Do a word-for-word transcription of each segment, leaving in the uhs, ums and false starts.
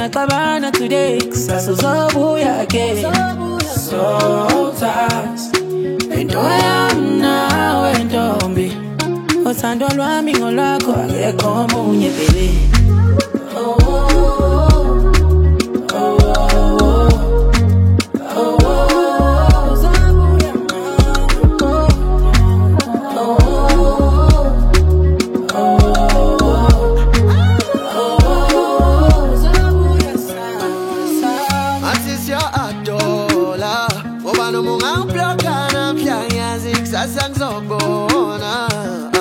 Singacabana today sasozobuya ke so tight into yami nawe ntombi uthando lwami ngolwakho akekho omunye baby. Oh, oh, oh, oh, zabuya sangizobona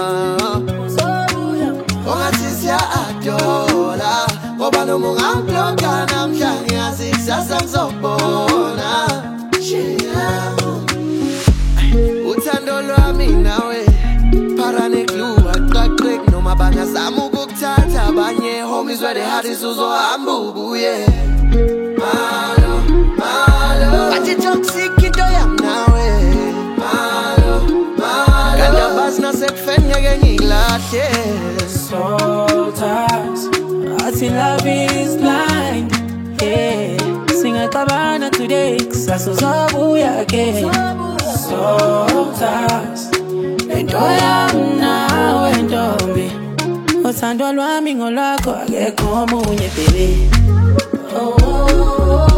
ongathisiya adola ngoba noma ungangibloka namhlanje yazi kusasa ngizobona uthando lwami nawe parane glue aqaqek noma bangazama ukukuthatha abanye homies where the heart is uzohamba ubuye malo malo athi toxic into yami nawe so tight, I see love is blind. Yeah, Singacabana today, sasozobuya ke so tight. Into yami nawe ntombi uthando lwami ngolwakho akekho omunye baby. Oh, oh, oh.